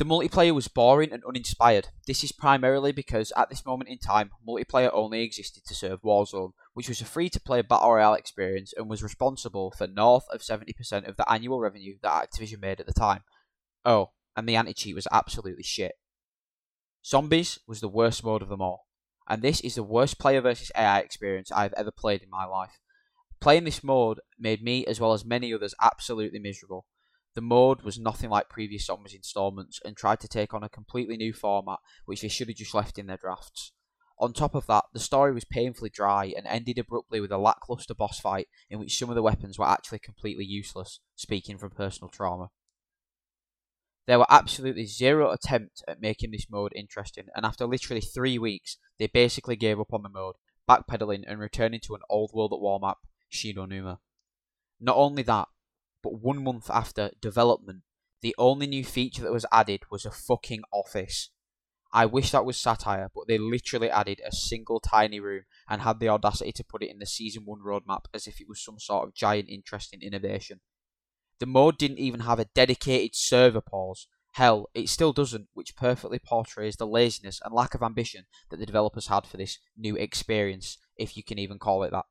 The multiplayer was boring and uninspired. This is primarily because at this moment in time, multiplayer only existed to serve Warzone, which was a free-to-play battle royale experience and was responsible for north of 70% of the annual revenue that Activision made at the time. Oh, and the anti-cheat was absolutely shit. Zombies was the worst mode of them all, and this is the worst player versus AI experience I've ever played in my life. Playing this mode made me, as well as many others, absolutely miserable. The mode was nothing like previous Zombies installments and tried to take on a completely new format which they should have just left in their drafts. On top of that, the story was painfully dry and ended abruptly with a lackluster boss fight in which some of the weapons were actually completely useless, speaking from personal trauma. There were absolutely zero attempt at making this mode interesting, and after literally 3 weeks, they basically gave up on the mode, backpedaling and returning to an old World at War map, Shi No Numa. Not only that, but 1 month after development, the only new feature that was added was a fucking office. I wish that was satire, but they literally added a single tiny room and had the audacity to put it in the Season 1 roadmap as if it was some sort of giant interesting innovation. The mode didn't even have a dedicated server pause. Hell, it still doesn't, which perfectly portrays the laziness and lack of ambition that the developers had for this new experience, if you can even call it that.